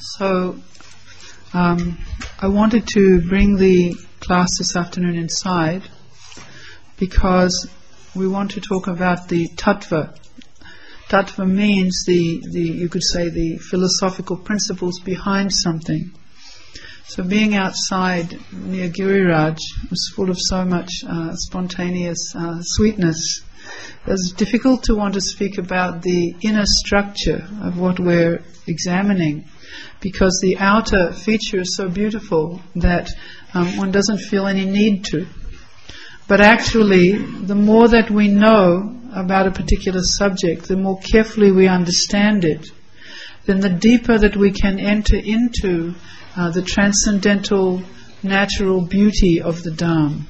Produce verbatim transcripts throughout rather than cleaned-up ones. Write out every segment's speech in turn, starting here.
So um, I wanted to bring the class this afternoon inside because we want to talk about the tattva. Tattva means the, the you could say the philosophical principles behind something. So being outside near Giriraj was full of so much uh, spontaneous uh, sweetness. It was difficult to want to speak about the inner structure of what we're examining, because the outer feature is so beautiful that um, one doesn't feel any need to. But actually, the more that we know about a particular subject, the more carefully we understand it, then the deeper that we can enter into uh, the transcendental, natural beauty of the Dham.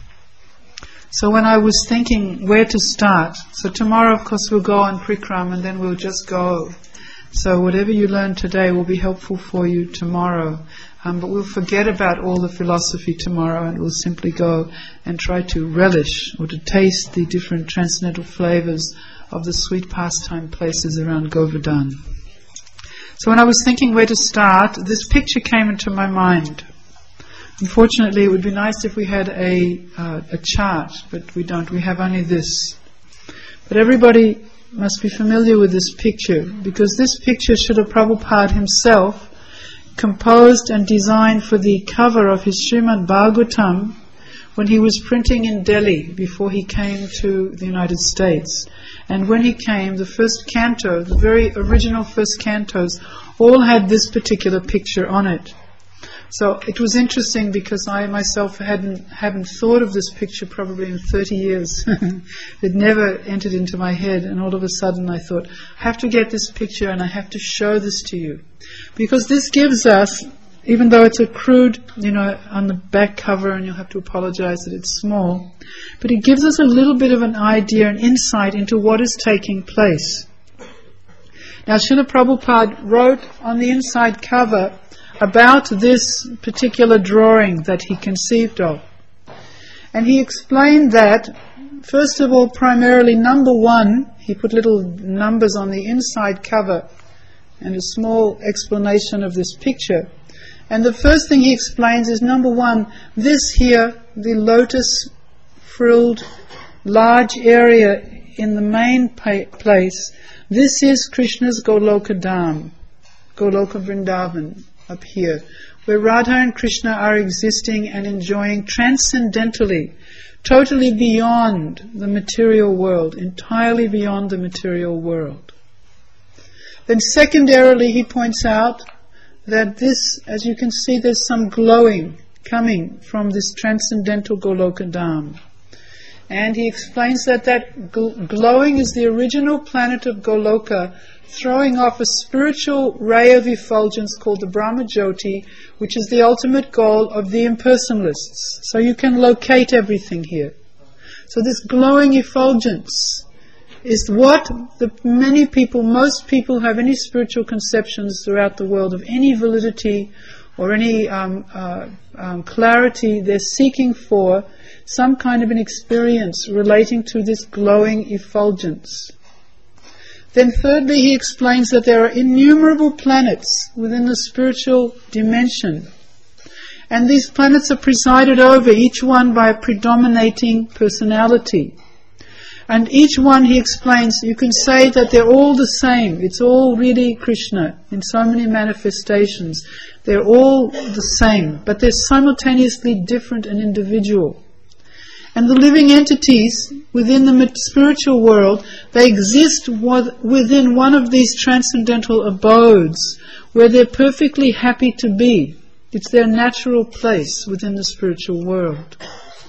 So when I was thinking where to start, so tomorrow of course we'll go on Prikram and then we'll just go. So whatever you learn today will be helpful for you tomorrow. Um, but we'll forget about all the philosophy tomorrow and we'll simply go and try to relish or to taste the different transcendental flavors of the sweet pastime places around Govardhan. So when I was thinking where to start, this picture came into my mind. Unfortunately, it would be nice if we had a uh, a chart, but we don't. We have only this. But everybody must be familiar with this picture, because this picture Srila Prabhupada himself composed and designed for the cover of his Srimad Bhagavatam when he was printing in Delhi before he came to the United States. And when he came, the first canto, the very original first cantos, all had this particular picture on it. So it was interesting because I myself hadn't haven't thought of this picture probably in thirty years. It never entered into my head, and all of a sudden I thought, I have to get this picture and I have to show this to you. Because this gives us, even though it's a crude, you know, on the back cover, and you'll have to apologize that it's small, but it gives us a little bit of an idea, an insight into what is taking place. Now Srila Prabhupada wrote on the inside cover about this particular drawing that he conceived of. And he explained that, first of all, primarily number one, he put little numbers on the inside cover and a small explanation of this picture. And the first thing he explains is, number one, this here, the lotus frilled large area in the main pa- place, this is Krishna's Goloka Dham, Goloka Vrindavan, up here, where Radha and Krishna are existing and enjoying transcendentally, totally beyond the material world, entirely beyond the material world. Then secondarily he points out that this, as you can see, there's some glowing coming from this transcendental Goloka Dham. And he explains that that gl- glowing is the original planet of Goloka, throwing off a spiritual ray of effulgence called the Brahma Jyoti, which is the ultimate goal of the impersonalists. So you can locate everything here. So this glowing effulgence is what the many people, most people who have any spiritual conceptions throughout the world of any validity or any um, uh, um, clarity, they're seeking for some kind of an experience relating to this glowing effulgence. Then thirdly, he explains that there are innumerable planets within the spiritual dimension. And these planets are presided over, each one by a predominating personality. And each one, he explains, you can say that they're all the same. It's all really Krishna in so many manifestations. They're all the same, but they're simultaneously different and individual. And the living entities within the spiritual world, they exist within one of these transcendental abodes where they're perfectly happy to be. It's their natural place within the spiritual world.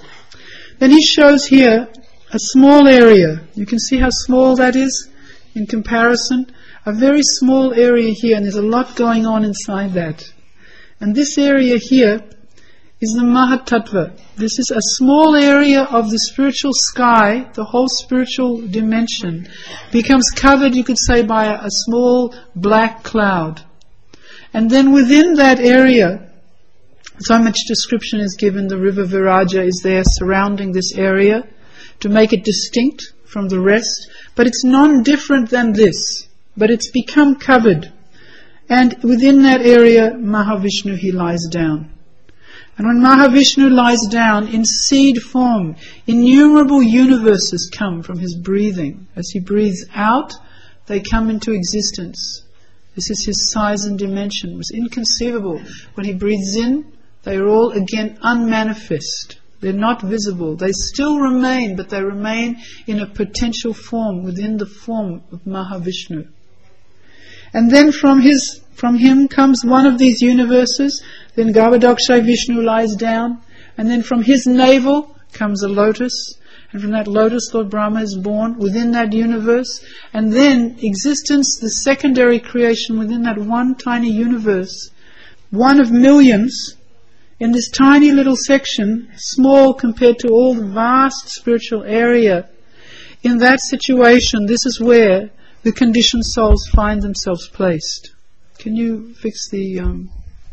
Then he shows here a small area. You can see how small that is in comparison. A very small area here, and there's a lot going on inside that. And this area here is the Mahatattva. This is a small area of the spiritual sky, the whole spiritual dimension becomes covered, you could say, by a, a small black cloud. And then within that area, so much description is given. The river Viraja is there surrounding this area to make it distinct from the rest. But it's non-different than this. But it's become covered. And within that area, Mahavishnu, he lies down. And when Mahavishnu lies down in seed form, innumerable universes come from his breathing. As he breathes out, they come into existence. This is his size and dimension. It was inconceivable. When he breathes in, they are all again unmanifest. They're not visible. They still remain, but they remain in a potential form within the form of Mahavishnu. And then from his, from him comes one of these universes. Then Garbhodakshai Vishnu lies down, and then from his navel comes a lotus, and from that lotus Lord Brahma is born within that universe, and then existence, the secondary creation within that one tiny universe, one of millions, in this tiny little section, small compared to all the vast spiritual area. In that situation, this is where the conditioned souls find themselves placed. Can you fix the... Um,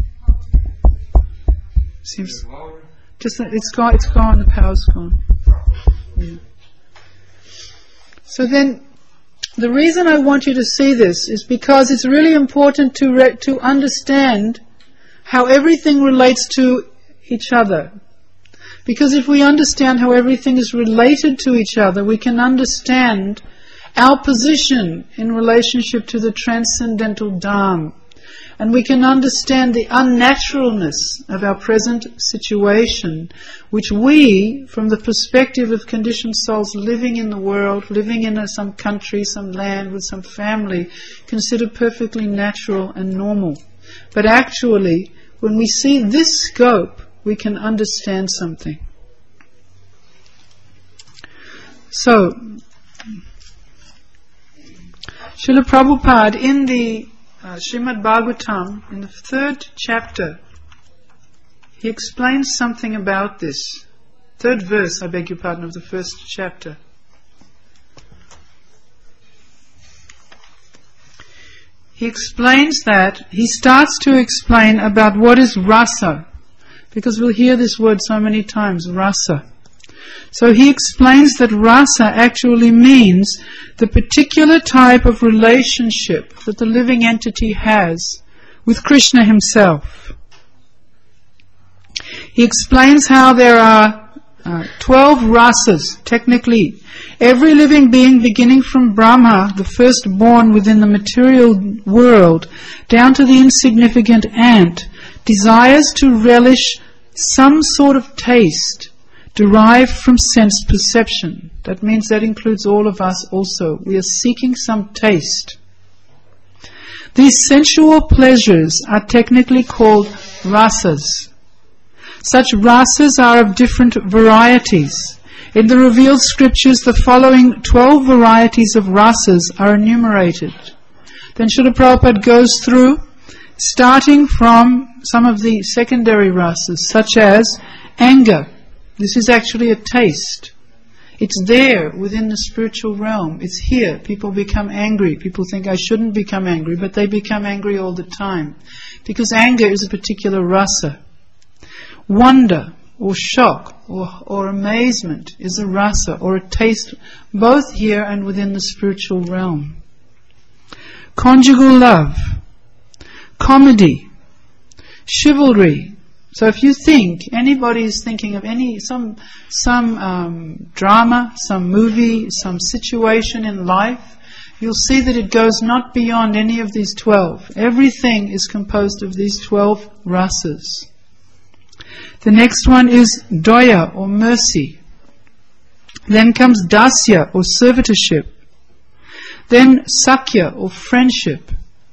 seems just that it's gone. It's gone. The power's gone. Yeah. So then, the reason I want you to see this is because it's really important to re- to understand how everything relates to each other. Because if we understand how everything is related to each other, we can understand our position in relationship to the transcendental Dham. And we can understand the unnaturalness of our present situation, which we, from the perspective of conditioned souls living in the world, living in a, some country, some land, with some family, consider perfectly natural and normal. But actually, when we see this scope, we can understand something. So, Srila Prabhupada, in the Uh, Srimad Bhagavatam, in the third chapter, he explains something about this. Third verse, I beg your pardon, of the first chapter. He explains that, he starts to explain about what is rasa, because we'll hear this word so many times, rasa. So he explains that rasa actually means the particular type of relationship that the living entity has with Krishna himself. He explains how there are uh, twelve rasas, technically. Every living being beginning from Brahma, the firstborn within the material world, down to the insignificant ant, desires to relish some sort of taste derived from sense perception. That means that includes all of us also. We are seeking some taste. These sensual pleasures are technically called rasas. Such rasas are of different varieties. In the revealed scriptures, the following twelve varieties of rasas are enumerated. Then Srila Prabhupada goes through, starting from some of the secondary rasas, such as anger. This is actually a taste. It's there within the spiritual realm. It's here. People become angry. People think I shouldn't become angry, but they become angry all the time. Because anger is a particular rasa. Wonder or shock or, or amazement is a rasa or a taste, both here and within the spiritual realm. Conjugal love, comedy, chivalry. So if you think, anybody is thinking of any, some, some um, drama, some movie, some situation in life, you'll see that it goes not beyond any of these twelve. Everything is composed of these twelve rasas. The next one is Daya or mercy. Then comes Dasya or servitorship. Then Sakya or friendship.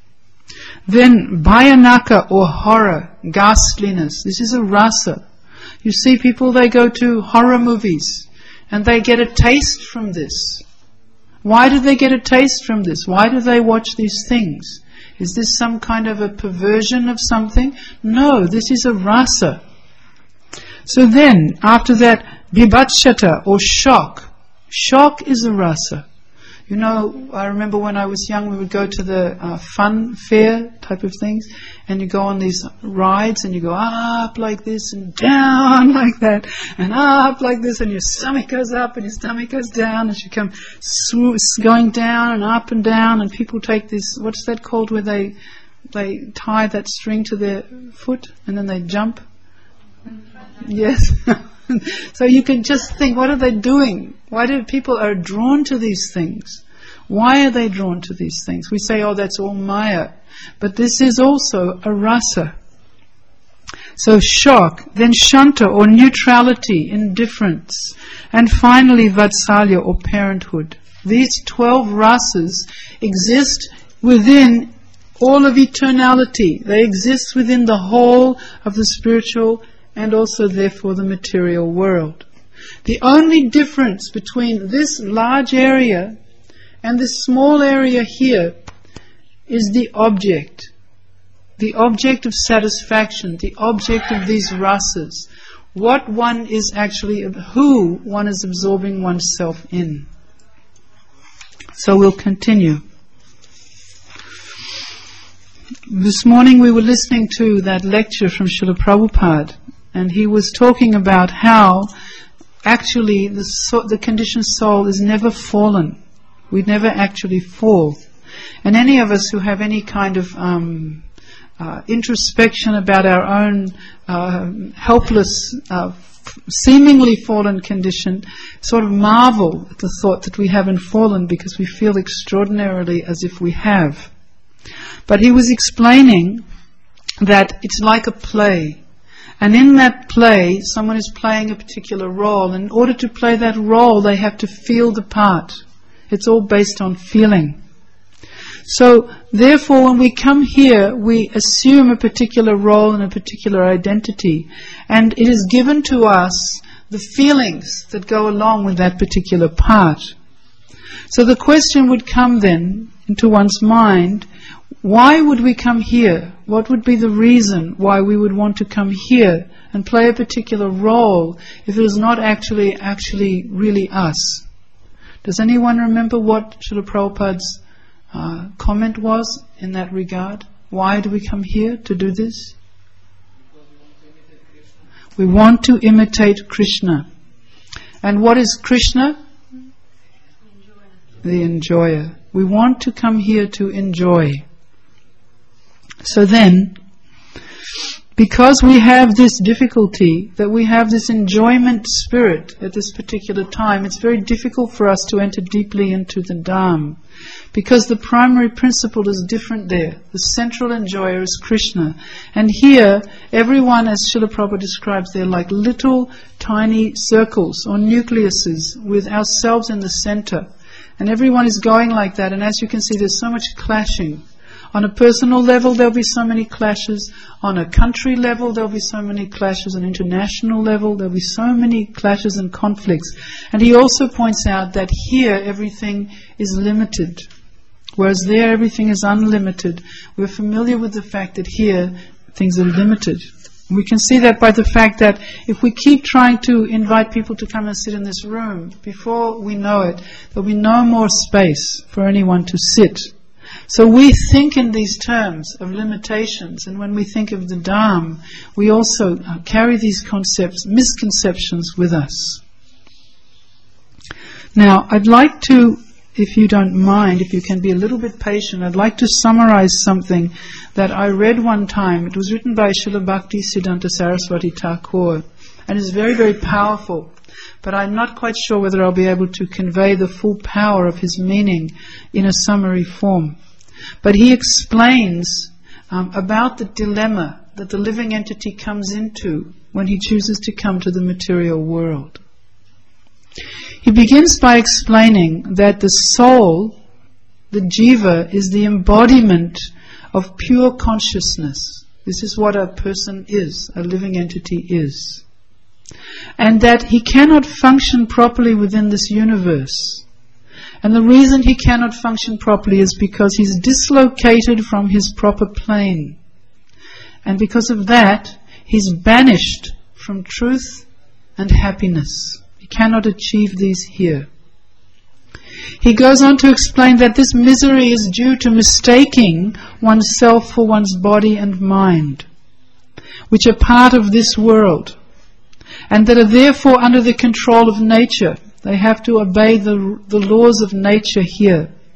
Then Bhayanaka or horror, ghastliness. This is a rasa. You see people, they go to horror movies and they get a taste from this. Why do they get a taste from this? Why do they watch these things? Is this some kind of a perversion of something? No, this is a rasa. So then, after that, Bibhatshata or shock. Shock is a rasa. You know, I remember when I was young, we would go to the uh, fun fair type of things, and you go on these rides, and you go up like this, and down like that, and up like this, and your stomach goes up, and your stomach goes down, and you come sw- going down and up and down, and people take this, what's that called, where they they tie that string to their foot and then they jump. Yes. So you can just think, what are they doing? Why do people are drawn to these things? Why are they drawn to these things? We say, oh, that's all Maya. But this is also a rasa. So shock, then shanta or neutrality, indifference, and finally vatsalya or parenthood. These twelve rasas exist within all of eternality. They exist within the whole of the spiritual and also therefore the material world. The only difference between this large area and this small area here is the object. The object of satisfaction, the object of these rasas. What one is actually, who one is absorbing oneself in. So we'll continue. This morning we were listening to that lecture from Srila Prabhupada, and he was talking about how actually the, so, the conditioned soul is never fallen. We never actually fall. And any of us who have any kind of um, uh, introspection about our own uh, helpless, uh, seemingly fallen condition, sort of marvel at the thought that we haven't fallen, because we feel extraordinarily as if we have. But he was explaining that it's like a play. And in that play, someone is playing a particular role. In order to play that role, they have to feel the part. It's all based on feeling. So, therefore, when we come here, we assume a particular role and a particular identity. And it is given to us the feelings that go along with that particular part. So the question would come then into one's mind, why would we come here? What would be the reason why we would want to come here and play a particular role if it is not actually actually really us? Does anyone remember what Srila Prabhupada's uh, comment was in that regard? Why do we come here to do this? We want to imitate Krishna. And what is Krishna? The enjoyer. We want to come here to enjoy. So then, because we have this difficulty, that we have this enjoyment spirit at this particular time, it's very difficult for us to enter deeply into the Dham. Because the primary principle is different there. The central enjoyer is Krishna. And here, everyone, as Srila Prabhupada describes, they're like little tiny circles or nucleuses with ourselves in the center. And everyone is going like that. And as you can see, there's so much clashing. On a personal level, there'll be so many clashes. On a country level, there'll be so many clashes. On an international level, there'll be so many clashes and conflicts. And he also points out that here everything is limited, whereas there everything is unlimited. We're familiar with the fact that here things are limited. We can see that by the fact that if we keep trying to invite people to come and sit in this room, before we know it, there'll be no more space for anyone to sit. So we think in these terms of limitations, and when we think of the Dham, we also uh, carry these concepts, misconceptions with us. Now, I'd like to, if you don't mind, if you can be a little bit patient, I'd like to summarize something that I read one time. It was written by Srila Bhakti Siddhanta Saraswati Thakur, and is very, very powerful. But I'm not quite sure whether I'll be able to convey the full power of his meaning in a summary form. But he explains um, about the dilemma that the living entity comes into when he chooses to come to the material world. He begins by explaining that the soul, the jiva, is the embodiment of pure consciousness. This is what a person is, a living entity is. And that he cannot function properly within this universe. And the reason he cannot function properly is because he's dislocated from his proper plane. And because of that, he's banished from truth and happiness. He cannot achieve these here. He goes on to explain that this misery is due to mistaking oneself for one's body and mind, which are part of this world, and that are therefore under the control of nature. They have to obey the, the laws of nature here.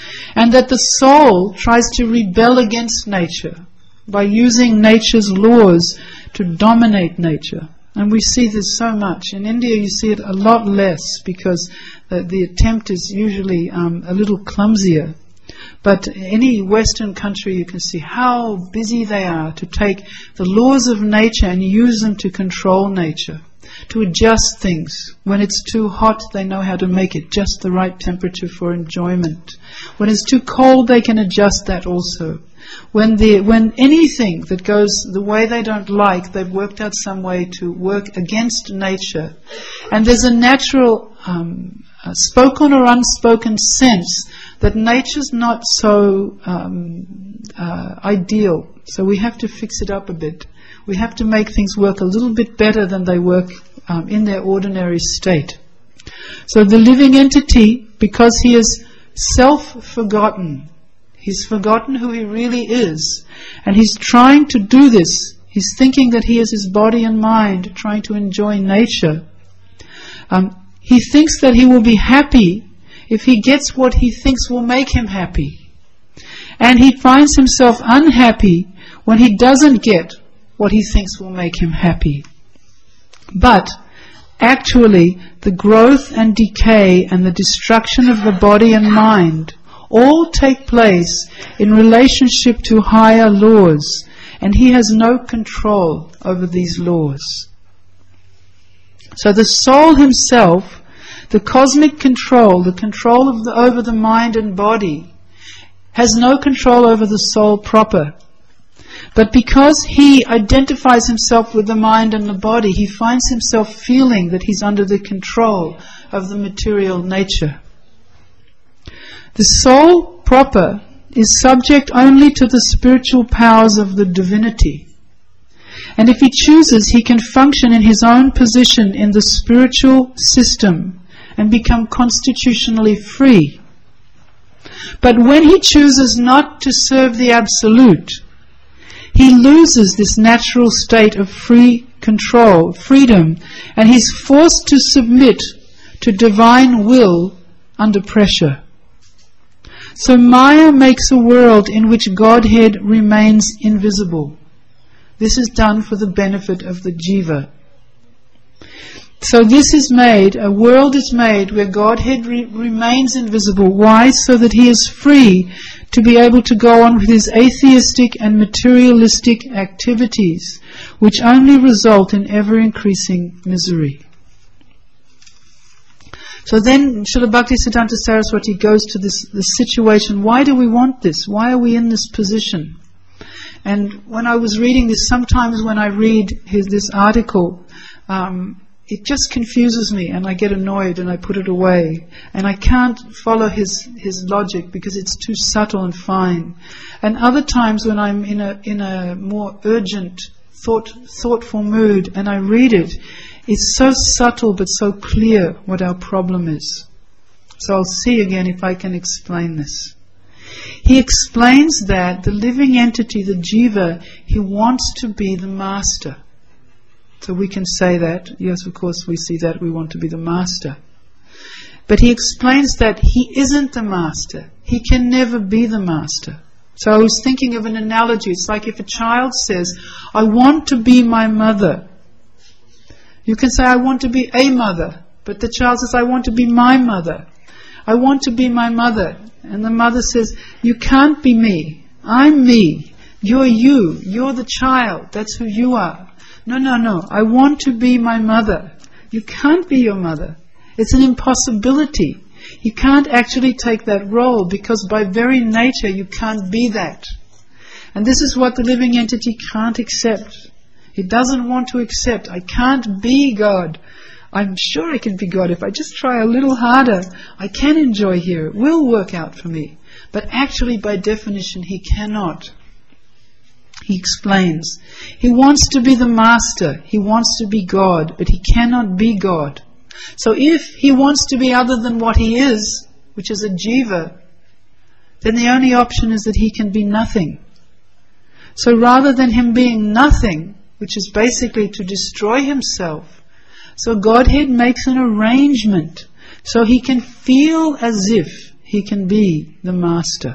and that the soul tries to rebel against nature by using nature's laws to dominate nature. And we see this so much. In India you see it a lot less because the, the attempt is usually um, a little clumsier. But any Western country you can see how busy they are to take the laws of nature and use them to control nature, to adjust things. When it's too hot, they know how to make it just the right temperature for enjoyment. When it's too cold, they can adjust that also. When the when anything that goes the way they don't like, they've worked out some way to work against nature. And there's a natural, um, uh, spoken or unspoken sense that nature's not so um, uh, ideal. So we have to fix it up a bit. We have to make things work a little bit better than they work um, in their ordinary state. So the living entity, because he is self-forgotten, he's forgotten who he really is, and he's trying to do this. He's thinking that he is his body and mind, trying to enjoy nature. Um, he thinks that he will be happy if he gets what he thinks will make him happy. And he finds himself unhappy when he doesn't get what he thinks will make him happy. But actually, the growth and decay and the destruction of the body and mind all take place in relationship to higher laws, and he has no control over these laws. So the soul himself, the cosmic control, the control of the, over the mind and body, has no control over the soul proper. But because he identifies himself with the mind and the body, he finds himself feeling that he's under the control of the material nature. The soul proper is subject only to the spiritual powers of the divinity. And if he chooses, he can function in his own position in the spiritual system and become constitutionally free. But when he chooses not to serve the Absolute, he loses this natural state of free control, freedom, and he's forced to submit to divine will under pressure. So Maya makes a world in which Godhead remains invisible. This is done for the benefit of the jiva. So this is made, a world is made where Godhead re- remains invisible. Why? So that he is free to be able to go on with his atheistic and materialistic activities, which only result in ever-increasing misery. So then Srila Bhaktisiddhanta Saraswati goes to this, this situation. Why do we want this? Why are we in this position? And when I was reading this, sometimes when I read his, this article, um, it just confuses me and I get annoyed and I put it away. And I can't follow his, his logic because it's too subtle and fine. And other times when I'm in a, in a more urgent, thought, thoughtful mood and I read it, it's so subtle but so clear what our problem is. So I'll see again if I can explain this. He explains that the living entity, the jiva, he wants to be the master. So we can say that. Yes, of course we see that we want to be the master. But he explains that he isn't the master. He can never be the master. So I was thinking of an analogy. It's like if a child says, I want to be my mother. You can say, I want to be a mother. But the child says, I want to be my mother. I want to be my mother. And the mother says, you can't be me. I'm me. You're you. You're the child. That's who you are. No, no, no. I want to be my mother. You can't be your mother. It's an impossibility. You can't actually take that role because by very nature you can't be that. And this is what the living entity can't accept. It doesn't want to accept. I can't be God. I'm sure I can be God. If I just try a little harder, I can enjoy here. It will work out for me. But actually, by definition, he cannot. He explains. He wants to be the master. He wants to be God, but he cannot be God. So if he wants to be other than what he is, which is a jiva, then the only option is that he can be nothing. So rather than him being nothing, which is basically to destroy himself, so Godhead makes an arrangement so he can feel as if he can be the master.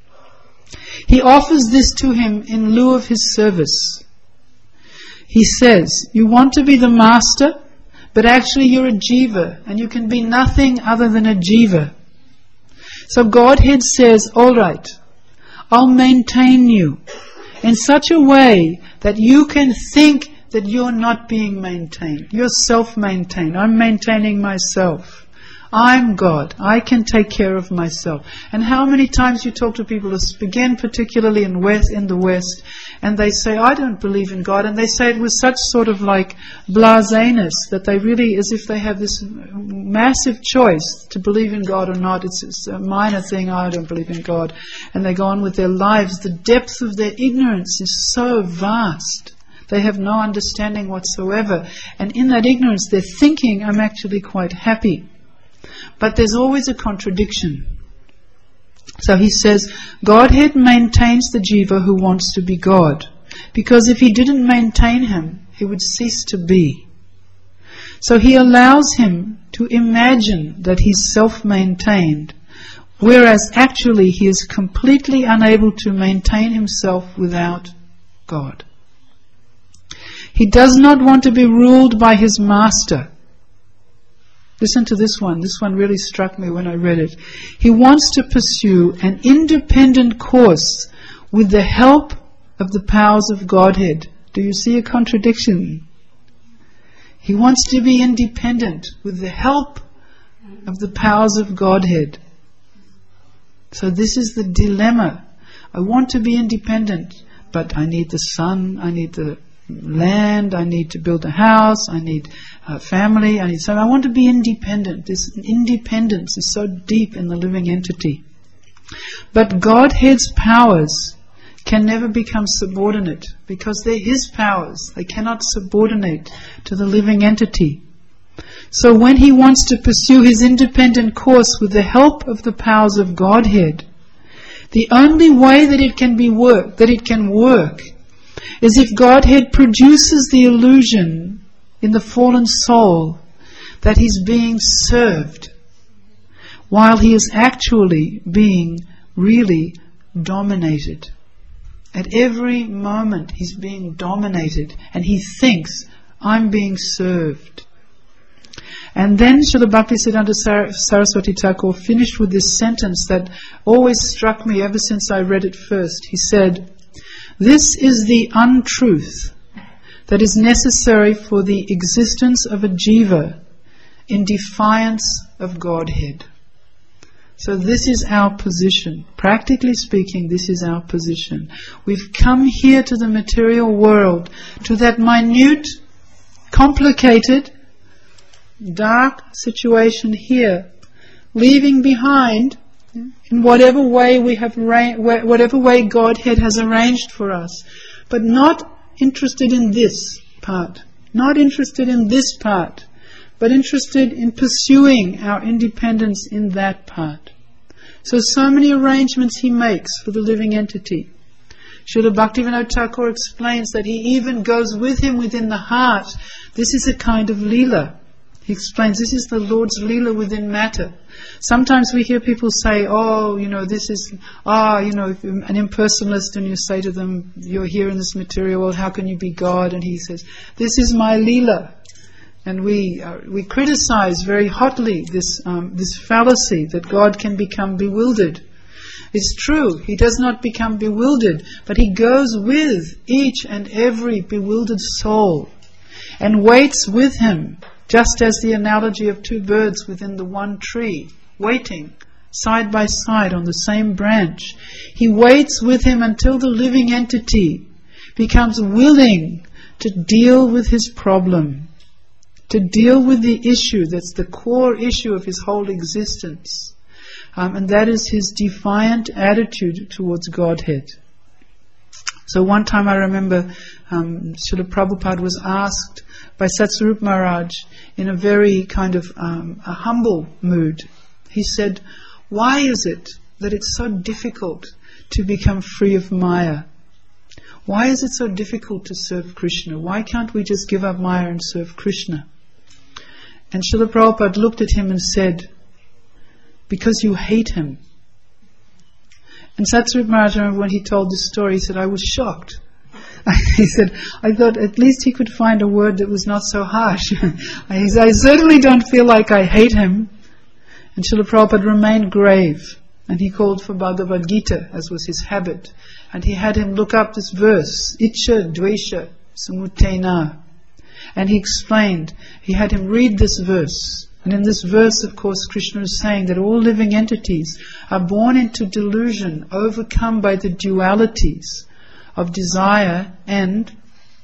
He offers this to him in lieu of his service. He says, you want to be the master, but actually you're a jiva, and you can be nothing other than a jiva. So Godhead says, all right, I'll maintain you in such a way that you can think that you're not being maintained. You're self-maintained. I'm maintaining myself. I'm God. I can take care of myself. And how many times you talk to people, again particularly in West, in the West, and they say, I don't believe in God, and they say it with such sort of like blaseness that they really, as if they have this massive choice to believe in God or not. It's, it's a minor thing, I don't believe in God. And they go on with their lives. The depth of their ignorance is so vast. They have no understanding whatsoever. And in that ignorance, they're thinking, I'm actually quite happy. But there's always a contradiction. So he says, Godhead maintains the jiva who wants to be God. Because if he didn't maintain him, he would cease to be. So he allows him to imagine that he's self-maintained, whereas actually he is completely unable to maintain himself without God. He does not want to be ruled by his master. Listen to this one. This one really struck me when I read it. He wants to pursue an independent course with the help of the powers of Godhead. Do you see a contradiction? He wants to be independent with the help of the powers of Godhead. So this is the dilemma. I want to be independent, but I need the sun, I need the land, I need to build a house, I need a family, I need so I want to be independent. This independence is so deep in the living entity. But Godhead's powers can never become subordinate because they're His powers. They cannot subordinate to the living entity. So when he wants to pursue his independent course with the help of the powers of Godhead, the only way that it can be work, that it can work is if Godhead produces the illusion in the fallen soul that he's being served while he is actually being really dominated. At every moment he's being dominated and he thinks, I'm being served. And then Srila Bhaktisiddhanta Saraswati Thakur finished with this sentence that always struck me ever since I read it first. He said, this is the untruth that is necessary for the existence of a jiva in defiance of Godhead. So this is our position. Practically speaking, this is our position. We've come here to the material world, to that minute, complicated, dark situation here, leaving behind, in whatever way we have, whatever way Godhead has arranged for us, but not interested in this part, not interested in this part, but interested in pursuing our independence in that part. So, so many arrangements he makes for the living entity. Srila Bhaktivinoda Thakur explains that he even goes with him within the heart. This is a kind of leela. He explains this is the Lord's leela within matter. Sometimes we hear people say, oh, you know, this is, ah, you know, if you're an impersonalist and you say to them, you're here in this material world, how can you be God? And he says, this is my leela. And we uh, we criticize very hotly this um, this fallacy that God can become bewildered. It's true, He does not become bewildered, but He goes with each and every bewildered soul and waits with him, just as the analogy of two birds within the one tree, waiting side by side on the same branch. He waits with him until the living entity becomes willing to deal with his problem, to deal with the issue that's the core issue of his whole existence. Um, and that is his defiant attitude towards Godhead. So one time I remember um, Srila Prabhupada was asked by Satsarup Maharaj in a very kind of um, a humble mood. He said, why is it that it's so difficult to become free of Maya? Why is it so difficult to serve Krishna? Why can't we just give up Maya and serve Krishna? And Srila Prabhupada looked at him and said, because you hate him. And Satsvarupa Maharaj, when he told this story, he said, I was shocked. He said, I thought at least he could find a word that was not so harsh. He said, I certainly don't feel like I hate him. And Srila Prabhupada remained grave. And he called for Bhagavad Gita, as was his habit. And he had him look up this verse, Icha Dvesha Samutena. And he explained, he had him read this verse. And in this verse, of course, Krishna is saying that all living entities are born into delusion, overcome by the dualities of desire and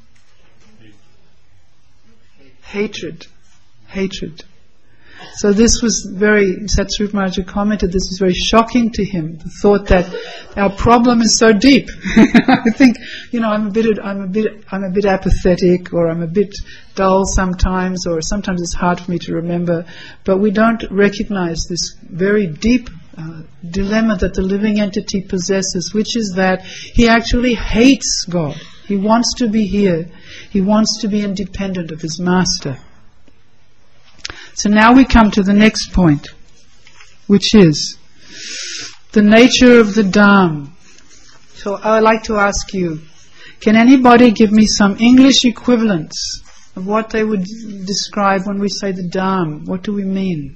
hatred. Hatred. So this was very, Satsvarupa Maharaj commented, this was very shocking to him, the thought that our problem is so deep. I think, you know, I'm a bit, I'm a bit, I'm a bit apathetic, or I'm a bit dull sometimes, or sometimes it's hard for me to remember, but we don't recognize this very deep uh, dilemma that the living entity possesses, which is that he actually hates God. He wants to be here. He wants to be independent of his master. So now we come to the next point, which is the nature of the Dham. So I would like to ask you, can anybody give me some English equivalents of what they would describe when we say the Dham? What do we mean?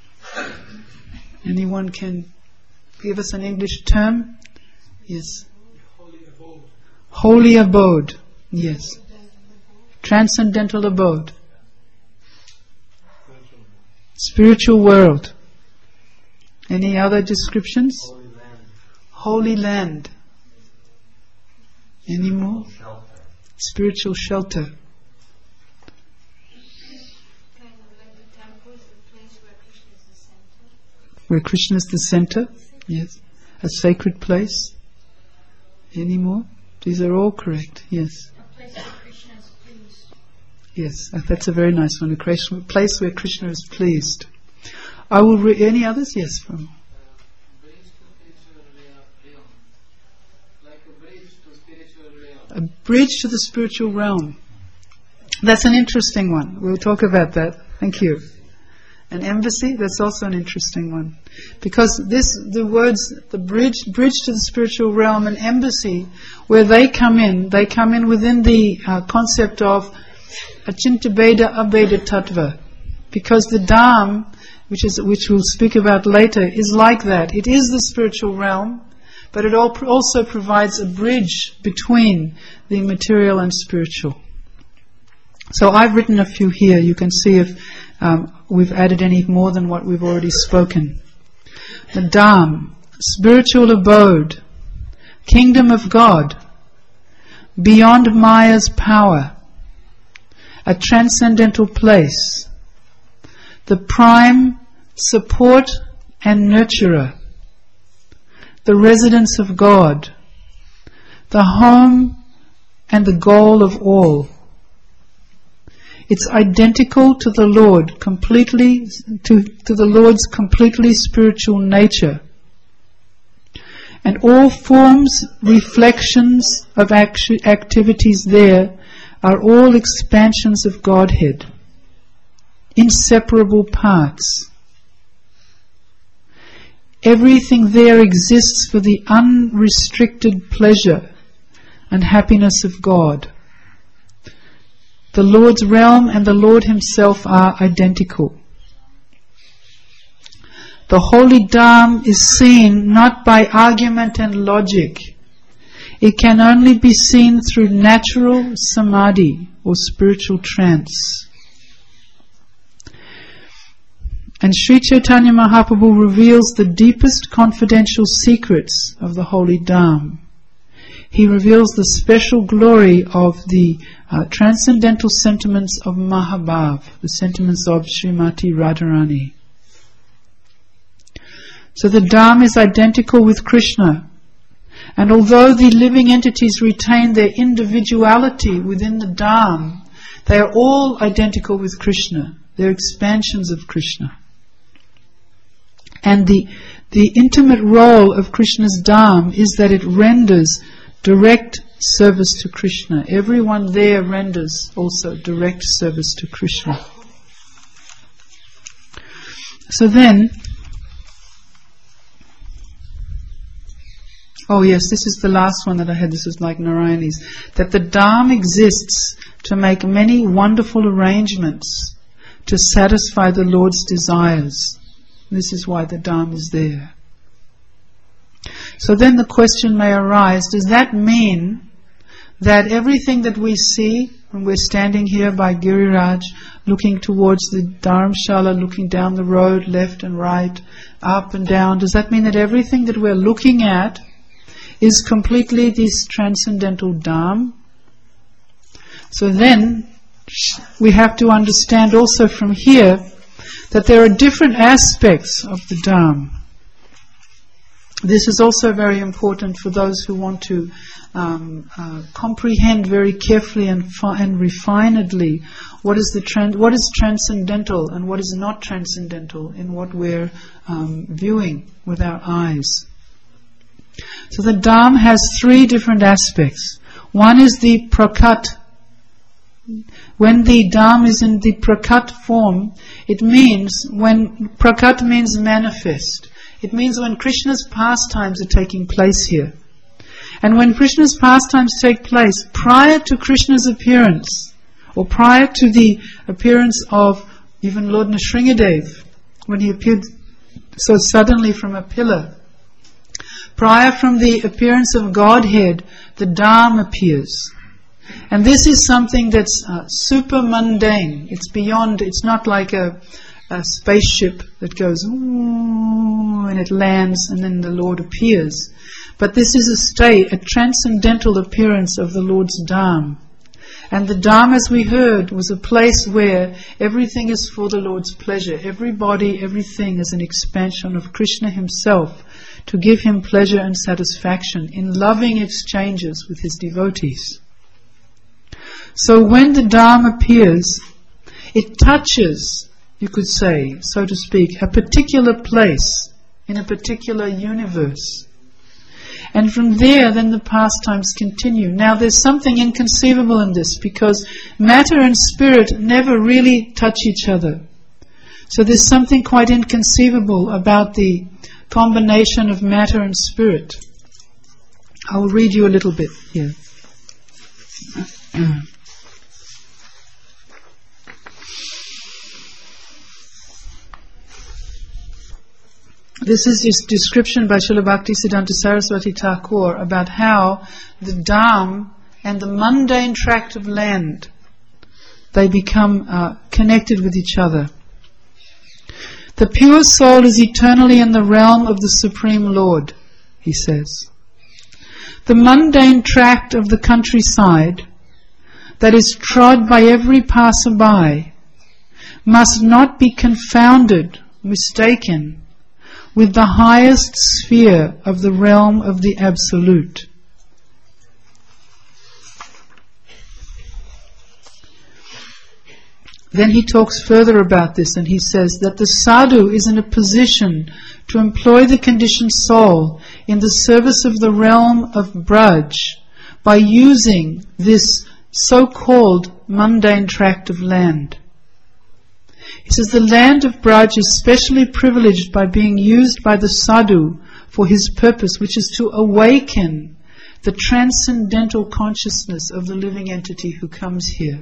Anyone can give us an English term? Yes. Holy abode. Holy abode. Yes. Transcendental abode. Spiritual world. Any other descriptions? Holy land. Holy land. Any more? Shelter. Spiritual shelter. Kind of like the temple, the place where Krishna is the center. Where Krishna is the center? Yes. A sacred place. Any more? These are all correct. Yes. A place where Krishna is pleased. Yes, that's a very nice one. A place where Krishna is pleased. I will read any others? Yes, from Like a bridge to spiritual realm. a bridge to the spiritual realm. That's an interesting one. We'll talk about that. Thank you. An embassy, that's also an interesting one. Because this, the words, the bridge, bridge to the spiritual realm and embassy, where they come in, they come in within the uh, concept of Achintya Bheda Abheda Tattva. Because the Dham, which is which we'll speak about later, is like that. It is the spiritual realm, but it also provides a bridge between the material and spiritual. So I've written a few here. You can see if um, we've added any more than what we've already spoken. The Dham, spiritual abode, kingdom of God, beyond Maya's power, a transcendental place, the prime support and nurturer, the residence of God, the home and the goal of all. It's identical to the Lord, completely to, to the Lord's completely spiritual nature. And all forms, reflections of actu- activities there are all expansions of Godhead, inseparable parts. Everything there exists for the unrestricted pleasure and happiness of God. The Lord's realm and the Lord Himself are identical. The Holy Dham is seen not by argument and logic. It can only be seen through natural samadhi or spiritual trance. And Sri Chaitanya Mahaprabhu reveals the deepest confidential secrets of the Holy Dham. He reveals the special glory of the uh, transcendental sentiments of Mahabhav, the sentiments of Srimati Radharani. So the Dham is identical with Krishna. And although the living entities retain their individuality within the Dham, they are all identical with Krishna. They're expansions of Krishna. And the, the intimate role of Krishna's Dham is that it renders direct service to Krishna. Everyone there renders also direct service to Krishna. So then, Oh yes, this is the last one that I had. This was like Narayani's. That the Dham exists to make many wonderful arrangements to satisfy the Lord's desires. This is why the Dham is there. So then the question may arise, does that mean that everything that we see when we're standing here by Giriraj, looking towards the Dharamshala, looking down the road, left and right, up and down, does that mean that everything that we're looking at is completely this transcendental Dham? So then we have to understand also from here that there are different aspects of the Dham. This is also very important for those who want to um, uh, comprehend very carefully and, fi- and refinedly what is the tran- what is transcendental and what is not transcendental in what we're um, viewing with our eyes. So the Dham has three different aspects. One is the prakat. When the Dham is in the prakat form, it means when prakat means manifest. It means when Krishna's pastimes are taking place here. And when Krishna's pastimes take place, prior to Krishna's appearance, or prior to the appearance of even Lord Nrsingadev, when he appeared so suddenly from a pillar, prior from the appearance of Godhead, the Dham appears. And this is something that's uh, super mundane. It's beyond, it's not like a a spaceship that goes ooh, and it lands and then the Lord appears. But this is a state, a transcendental appearance of the Lord's Dham. And the Dham, as we heard, was a place where everything is for the Lord's pleasure. Everybody, everything is an expansion of Krishna himself to give him pleasure and satisfaction in loving exchanges with his devotees. So when the Dham appears, it touches, you could say, so to speak, a particular place in a particular universe. And from there, then the pastimes continue. Now, there's something inconceivable in this, because matter and spirit never really touch each other. So there's something quite inconceivable about the combination of matter and spirit. I will read you a little bit here. This is this description by Srila Bhaktisiddhanta Saraswati Thakur about how the Dham and the mundane tract of land, they become uh, connected with each other. The pure soul is eternally in the realm of the Supreme Lord, he says. The mundane tract of the countryside that is trod by every passerby must not be confounded, mistaken, with the highest sphere of the realm of the Absolute. Then he talks further about this and he says that the sadhu is in a position to employ the conditioned soul in the service of the realm of Braj by using this so-called mundane tract of land. He says the land of Braj is specially privileged by being used by the sadhu for his purpose, which is to awaken the transcendental consciousness of the living entity who comes here.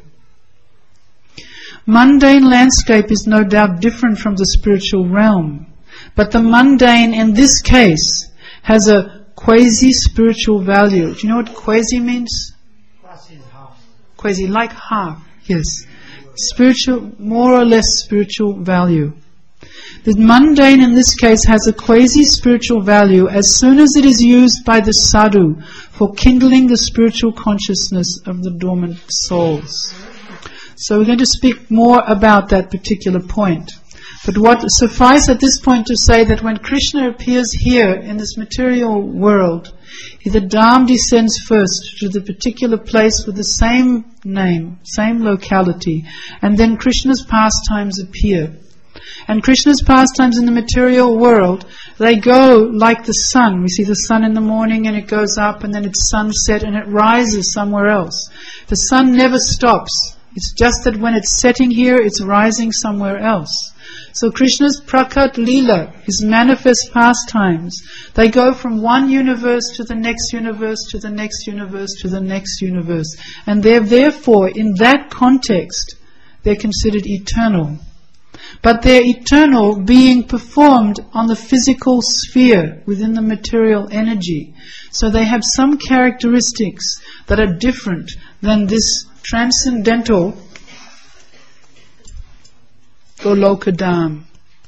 Mundane landscape is no doubt different from the spiritual realm, but the mundane in this case has a quasi-spiritual value. Do you know what quasi means? Quasi is half. Quasi, like half, yes. Spiritual, more or less spiritual value. The mundane in this case has a quasi-spiritual value as soon as it is used by the sadhu for kindling the spiritual consciousness of the dormant souls. So we're going to speak more about that particular point. But what suffice at this point to say that when Krishna appears here in this material world, the Dham descends first to the particular place with the same name, same locality, and then Krishna's pastimes appear. And Krishna's pastimes in the material world, they go like the sun. We see the sun in the morning and it goes up and then it's sunset and it rises somewhere else. The sun never stops. It's just that when it's setting here, it's rising somewhere else. So Krishna's Prakat Leela, his manifest pastimes, they go from one universe to the next universe, to the next universe, to the next universe. And they're therefore, in that context, they're considered eternal. But they're eternal being performed on the physical sphere within the material energy. So they have some characteristics that are different than this transcendental Goloka Dham.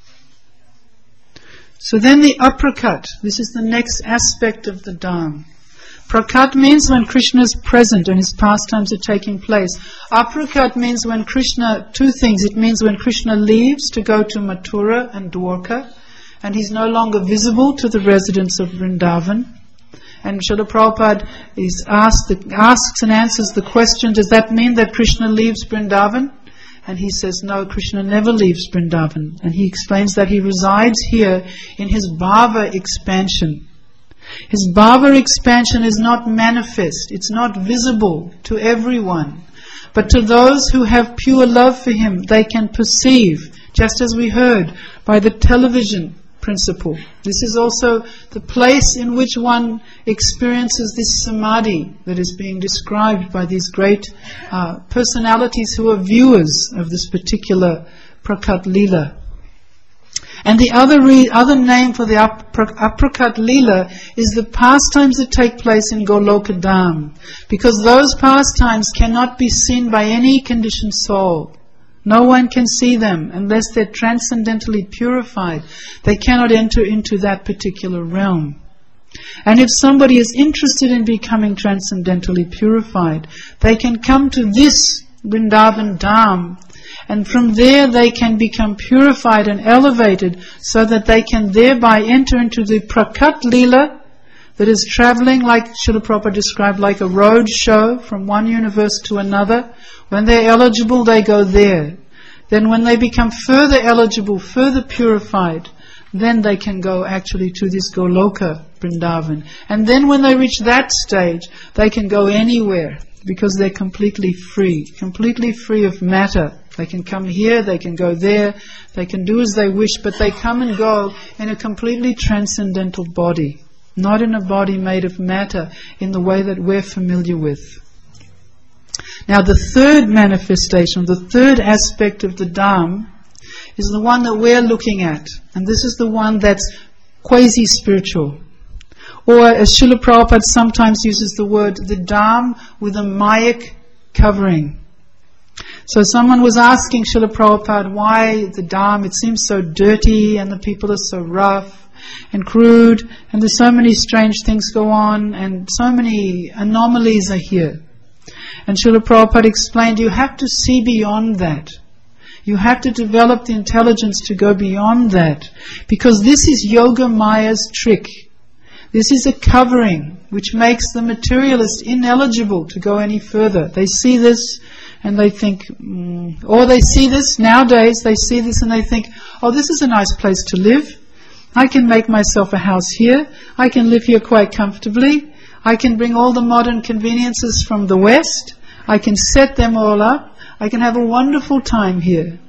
So then the aprakat, this is the next aspect of the Dham. Prakat means when Krishna is present and his pastimes are taking place. Aprakat means when Krishna, two things, it means when Krishna leaves to go to Mathura and Dwarka, and he's no longer visible to the residents of Vrindavan. And Srila Prabhupada is asked the, asks and answers the question, does that mean that Krishna leaves Vrindavan? And he says, no, Krishna never leaves Vrindavan. And he explains that he resides here in his bhava expansion. His bhava expansion is not manifest, it's not visible to everyone. But to those who have pure love for him, they can perceive, just as we heard, by the television principle. This is also the place in which one experiences this samadhi that is being described by these great uh, personalities who are viewers of this particular Prakat Leela. And the other re- other name for the apra- Aprakat Leela is the pastimes that take place in Goloka Dham. Because those pastimes cannot be seen by any conditioned soul. No one can see them unless they're transcendentally purified. They cannot enter into that particular realm. And if somebody is interested in becoming transcendentally purified, they can come to this Vrindavan Dham, and from there they can become purified and elevated so that they can thereby enter into the Prakat Leela that is traveling, like Srila Prabhupada described, like a road show from one universe to another. When they're eligible, they go there. Then when they become further eligible, further purified, then they can go actually to this Goloka Vrindavan. And then when they reach that stage, they can go anywhere because they're completely free, completely free of matter. They can come here, they can go there, they can do as they wish, but they come and go in a completely transcendental body, not in a body made of matter in the way that we're familiar with. Now the third manifestation, the third aspect of the Dham is the one that we're looking at, and this is the one that's quasi-spiritual. Or as Srila Prabhupada sometimes uses the word, the Dham with a mayic covering. So someone was asking Srila Prabhupada why the Dham, it seems so dirty and the people are so rough and crude and there's so many strange things go on and so many anomalies are here. And Srila Prabhupada explained, you have to see beyond that. You have to develop the intelligence to go beyond that. Because this is Yoga Maya's trick. This is a covering which makes the materialist ineligible to go any further. They see this and they think, mm, or they see this, nowadays they see this and they think, oh, this is a nice place to live. I can make myself a house here. I can live here quite comfortably. I can bring all the modern conveniences from the West. I can set them all up. I can have a wonderful time here.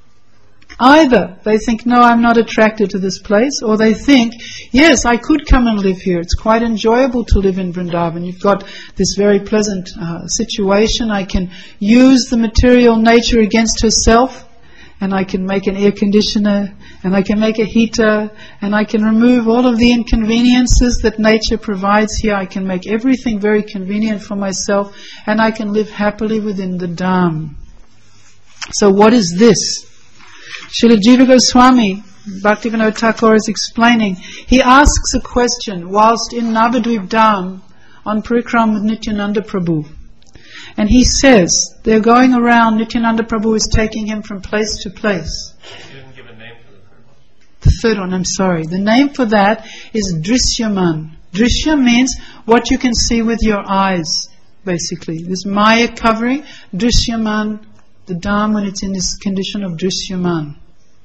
Either they think, no, I'm not attracted to this place, or they think, yes, I could come and live here. It's quite enjoyable to live in Vrindavan. You've got this very pleasant uh, situation. I can use the material nature against herself, and I can make an air conditioner, and I can make a heater, and I can remove all of the inconveniences that nature provides here. I can make everything very convenient for myself, and I can live happily within the Dham. So what is this? Srila Jiva Goswami, Bhaktivinoda Thakur is explaining, he asks a question whilst in Navadvip Dham on Parikram with Nityananda Prabhu. And he says, they're going around, Nityananda Prabhu is taking him from place to place. You didn't give a name for the third one. The third one, I'm sorry. The name for that is Drishyaman. Drishya means what you can see with your eyes, basically. This Maya covering, Drishyaman, the Dham when it's in this condition of Drishyaman.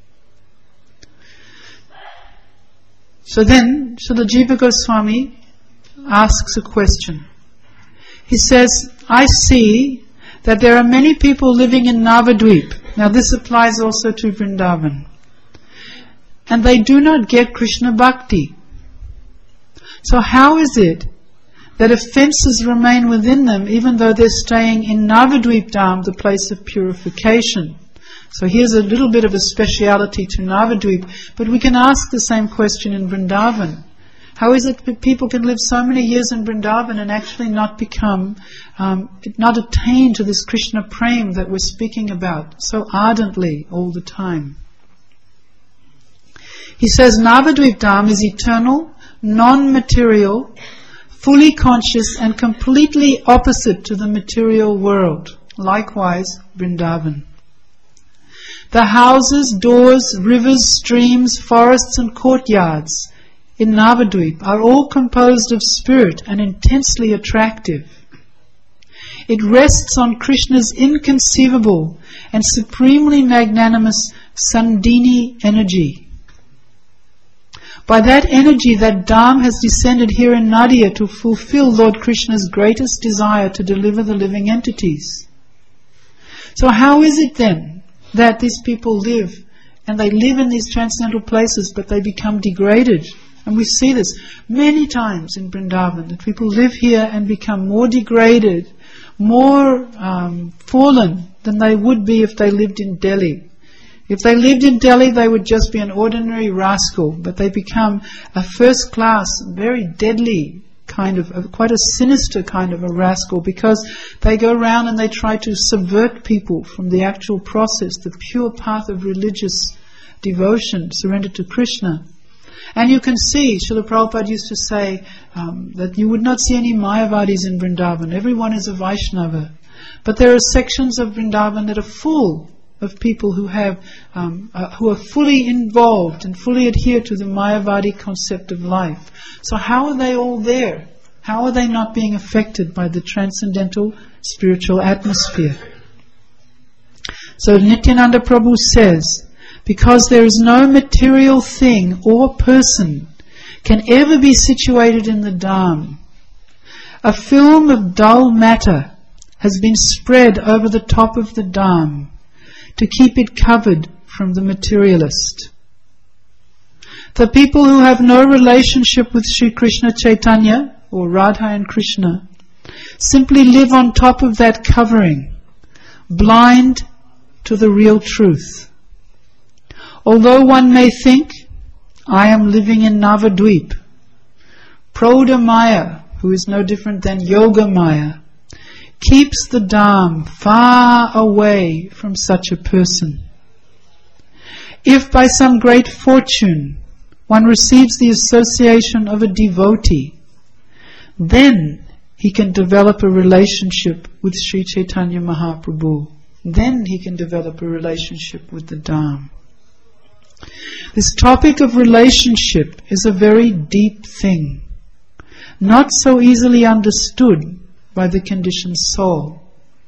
So then, Srila Jiva Goswami asks a question. He says, I see that there are many people living in Navadvip. Now this applies also to Vrindavan. and they do not get Krishna Bhakti. So how is it that offences remain within them even though they're staying in Navadvip Dham, the place of purification? So here's a little bit of a speciality to Navadvip, but we can ask the same question in Vrindavan. How is it that people can live so many years in Vrindavan and actually not become, um, not attain to this Krishna Prem that we're speaking about so ardently all the time? He says Navadvip Dham is eternal, non-material, fully conscious and completely opposite to the material world. Likewise, Vrindavan. The houses, doors, rivers, streams, forests and courtyards in Navadvip are all composed of spirit and intensely attractive. It rests on Krishna's inconceivable and supremely magnanimous Sandhini energy. By that energy, that Dham has descended here in Nadia to fulfill Lord Krishna's greatest desire to deliver the living entities. So how is it then that these people live, and they live in these transcendental places, but they become degraded? And we see this many times in Vrindavan, that people live here and become more degraded, more um, fallen than they would be if they lived in Delhi. If they lived in Delhi, they would just be an ordinary rascal, but they become a first-class, very deadly kind of, a, quite a sinister kind of a rascal, because they go around and they try to subvert people from the actual process, the pure path of religious devotion, surrender to Krishna. And you can see, Srila Prabhupada used to say um, that you would not see any Mayavadis in Vrindavan. Everyone is a Vaishnava. But there are sections of Vrindavan that are full of people who have, um, uh, who are fully involved and fully adhere to the Mayavadi concept of life. So how are they all there? How are they not being affected by the transcendental spiritual atmosphere? So Nityananda Prabhu says, because there is no material thing or person can ever be situated in the Dham. A film of dull matter has been spread over the top of the Dham to keep it covered from the materialist. The people who have no relationship with Sri Krishna Chaitanya or Radha and Krishna simply live on top of that covering, blind to the real truth. Although one may think, I am living in Navadvip, Prodha Maya, who is no different than Yoga Maya, keeps the Dham far away from such a person. If by some great fortune one receives the association of a devotee, then he can develop a relationship with Sri Chaitanya Mahaprabhu. Then he can develop a relationship with the Dham. This topic of relationship is a very deep thing, not so easily understood by the conditioned soul.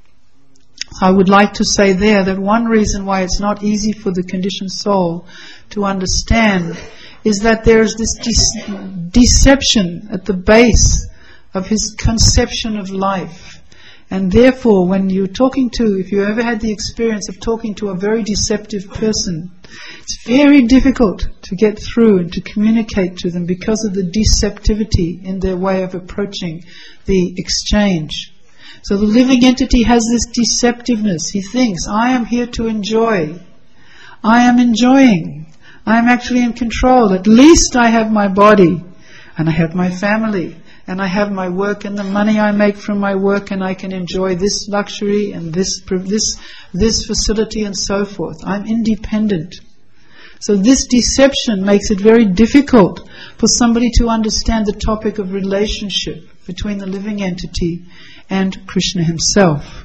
I would like to say there that one reason why it's not easy for the conditioned soul to understand is that there is this de- deception at the base of his conception of life. And therefore, when you're talking to, if you ever had the experience of talking to a very deceptive person, it's very difficult to get through and to communicate to them because of the deceptivity in their way of approaching the exchange. So the living entity has this deceptiveness. He thinks, I am here to enjoy. I am enjoying. I am actually in control. At least I have my body, and I have my family, and I have my work and the money I make from my work, and I can enjoy this luxury and this this this facility and so forth. I'm independent. So this deception makes it very difficult for somebody to understand the topic of relationship between the living entity and Krishna himself.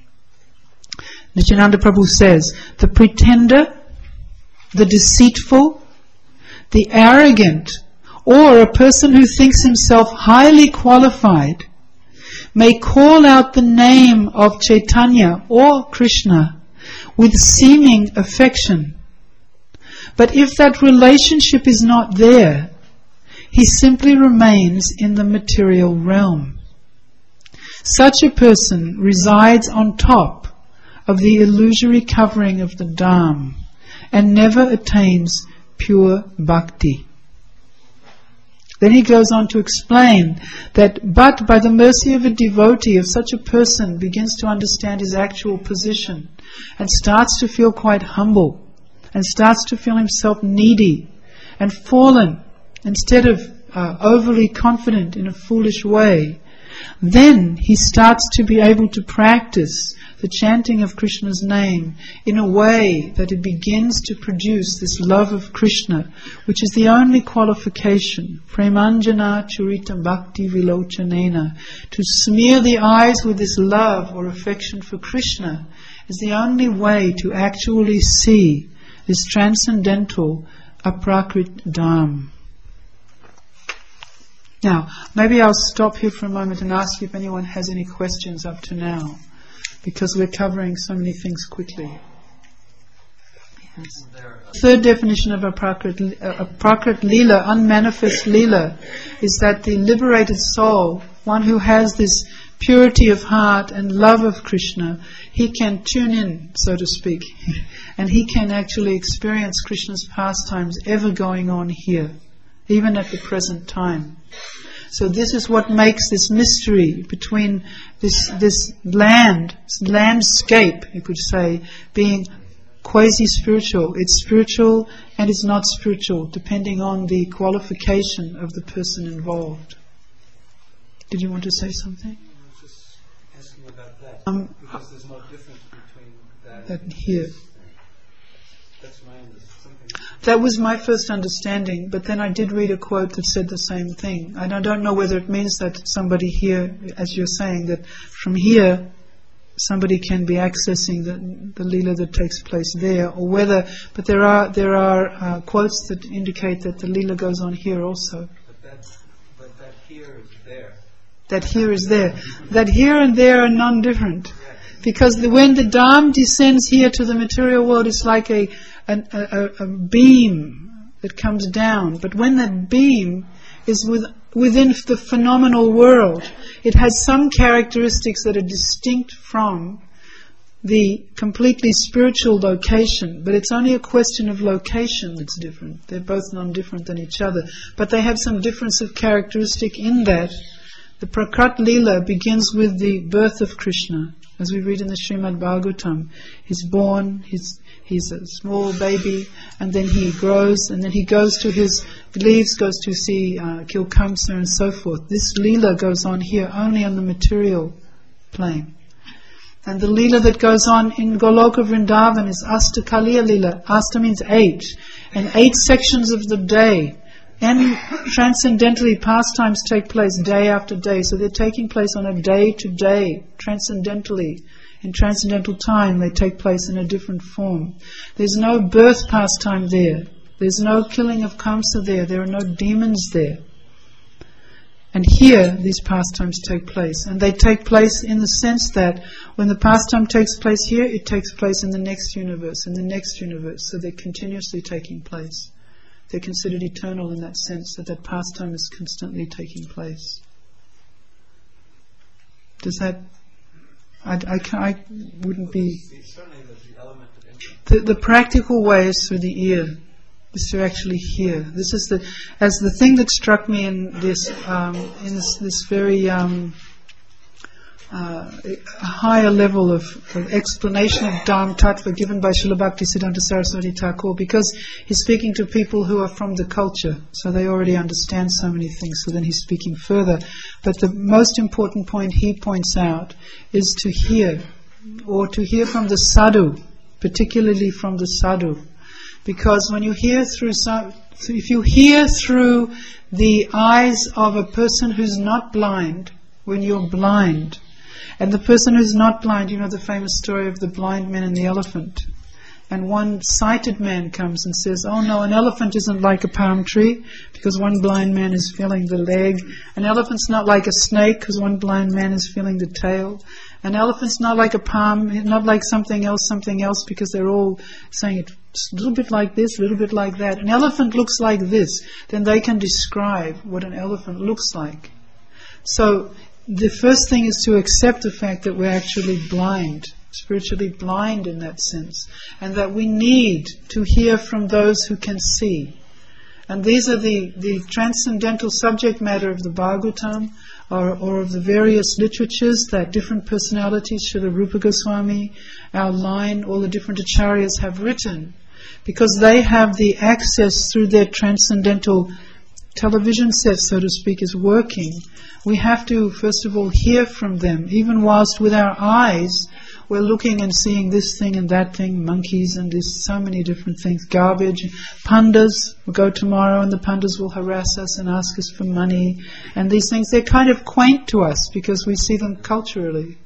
Nityananda Prabhu says, the pretender, the deceitful, the arrogant, or a person who thinks himself highly qualified may call out the name of Chaitanya or Krishna with seeming affection. But if that relationship is not there, he simply remains in the material realm. Such a person resides on top of the illusory covering of the Dham and never attains pure bhakti. Then he goes on to explain that, but by the mercy of a devotee, if such a person begins to understand his actual position and starts to feel quite humble and starts to feel himself needy and fallen instead of uh, overly confident in a foolish way, then he starts to be able to practice the chanting of Krishna's name in a way that it begins to produce this love of Krishna, which is the only qualification. Premanjana churita bhakti vilochanena. To smear the eyes with this love or affection for Krishna is the only way to actually see this transcendental aprakrit dham. Now, maybe I'll stop here for a moment and ask you if anyone has any questions up to now, because we're covering so many things quickly. Yes. Third definition of aprakrit, uh, aprakrit lila, unmanifest lila, is that the liberated soul, one who has this purity of heart and love of Krishna, he can tune in, so to speak, and he can actually experience Krishna's pastimes ever going on here, even at the present time. So this is what makes this mystery between this this land, landscape, you could say, being quasi-spiritual. It's spiritual and it's not spiritual, depending on the qualification of the person involved. Did you want to say something? I was just asking about that, Um, because there's no difference between that that and here. this. That's my understanding. That was my first understanding, but then I did read a quote that said the same thing. I don't, don't know whether it means that somebody here, as you're saying, that from here somebody can be accessing the, the lila that takes place there, or whether, but there are there are uh, quotes that indicate that the lila goes on here also. But that, but that here is there. That here is there. That here and there are non-different. Because the, when the Dham descends here to the material world, it's like a, an, a, a beam that comes down. But when that beam is with, within the phenomenal world, it has some characteristics that are distinct from the completely spiritual location. But it's only a question of location that's different. They're both non-different than each other. But they have some difference of characteristic in that the Prakrit Lila begins with the birth of Krishna. As we read in the Srimad Bhagavatam, he's born, he's he's a small baby, and then he grows, and then he goes to his, leaves, goes to see uh, kill Kamsa and so forth. This Leela goes on here only on the material plane. And the Leela that goes on in Goloka Vrindavan is Astakaliya Leela. Asta means eight. And eight sections of the day. And transcendentally, pastimes take place day after day. So they're taking place on a day-to-day, transcendentally. In transcendental time, they take place in a different form. There's no birth pastime there. There's no killing of Kamsa there. There are no demons there. And here, these pastimes take place. And they take place in the sense that when the pastime takes place here, it takes place in the next universe, in the next universe. So they're continuously taking place. They're considered eternal in that sense, that that pastime is constantly taking place. Does that... I, I, can, I wouldn't be... Certainly there's the element of interest. The, the practical way is through the ear, is to actually hear. This is the... As the thing that struck me in this, um, in this, this very... Um, Uh, a higher level of, of explanation of Dham Tattva given by Srila Bhaktisiddhanta Saraswati Thakur, because he's speaking to people who are from the culture, so they already understand so many things, so then he's speaking further. But the most important point he points out is to hear, or to hear from the sadhu, particularly from the sadhu. Because when you hear through some, if you hear through the eyes of a person who's not blind, when you're blind, and the person who's not blind, you know the famous story of the blind man and the elephant. And one sighted man comes and says, oh no, an elephant isn't like a palm tree, because one blind man is feeling the leg. An elephant's not like a snake, because one blind man is feeling the tail. An elephant's not like a palm, not like something else, something else, because they're all saying it's a little bit like this, a little bit like that. An elephant looks like this. Then they can describe what an elephant looks like. So the first thing is to accept the fact that we're actually blind. spiritually blind in that sense, and that we need to hear from those who can see. And these are the, the transcendental subject matter of the Bhagavatam, or, or of the various literatures that different personalities, Srila Rupa Goswami, our line, all the different acharyas have written, because they have the access through their transcendental television set, so to speak, is working. We have to, first of all, hear from them, even whilst with our eyes we're looking and seeing this thing and that thing, monkeys and this, so many different things, garbage. Pandas will go tomorrow and the pandas will harass us and ask us for money. And these things, they're kind of quaint to us because we see them culturally.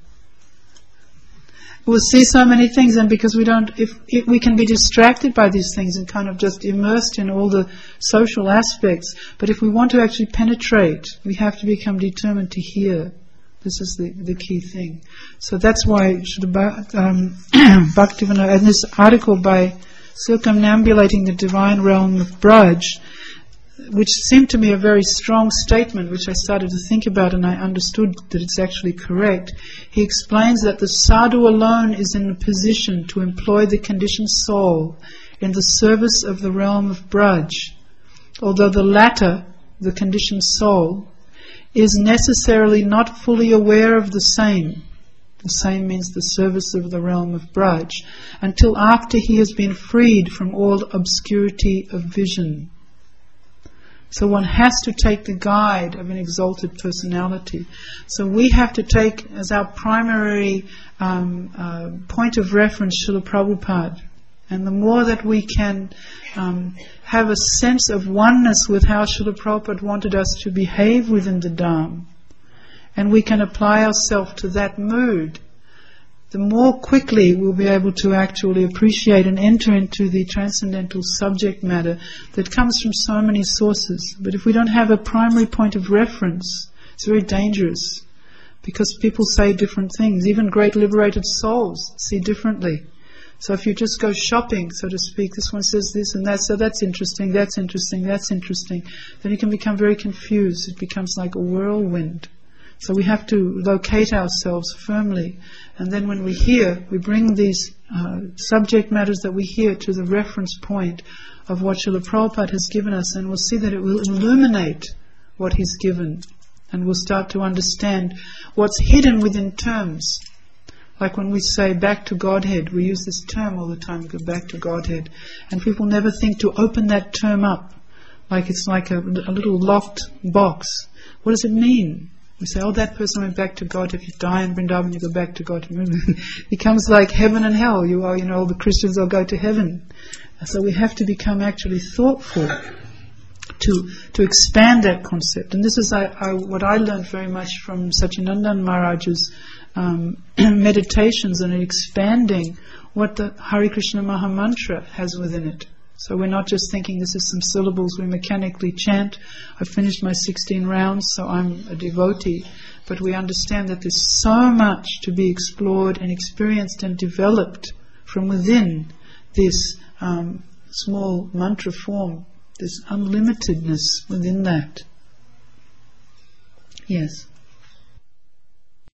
We'll see so many things, and because we don't, if, if we can be distracted by these things and kind of just immersed in all the social aspects, but if we want to actually penetrate, we have to become determined to hear. This is the, the key thing. So that's why Srila um, Bhaktivinoda, in this article by Circumambulating the Divine Realm of Braj, which seemed to me a very strong statement, which I started to think about and I understood that it's actually correct. He explains that the sadhu alone is in a position to employ the conditioned soul in the service of the realm of Braj, although the latter, the conditioned soul, is necessarily not fully aware of the same. The same means the service of the realm of Braj, until after he has been freed from all obscurity of vision. So one has to take the guide of an exalted personality. So we have to take as our primary um, uh, point of reference Srila Prabhupada. And the more that we can um, have a sense of oneness with how Srila Prabhupada wanted us to behave within the Dham, and we can apply ourselves to that mood, the more quickly we'll be able to actually appreciate and enter into the transcendental subject matter that comes from so many sources. But if we don't have a primary point of reference, it's very dangerous, because people say different things. Even great liberated souls see differently. So if you just go shopping, so to speak, this one says this and that, so that's interesting, that's interesting, that's interesting, then you can become very confused. It becomes like a whirlwind. So we have to locate ourselves firmly. And then when we hear, we bring these uh, subject matters that we hear to the reference point of what Srila Prabhupada has given us, and we'll see that it will illuminate what he's given. And we'll start to understand what's hidden within terms. Like when we say back to Godhead, we use this term all the time, go back to Godhead. And people never think to open that term up. Like it's like a, a little locked box. What does it mean? We say, oh, that person went back to God. If you die in Vrindavan, you go back to God. It becomes like heaven and hell. You are, you know, all the Christians all go to heaven. So we have to become actually thoughtful to to expand that concept. And this is I, I, what I learned very much from Satyanandan Maharaj's um, meditations, and expanding what the Hare Krishna Maha Mantra has within it. So we're not just thinking this is some syllables we mechanically chant. I've finished my sixteen rounds, so I'm a devotee. But we understand that there's so much to be explored and experienced and developed from within this um, small mantra form. There's unlimitedness within that. Yes.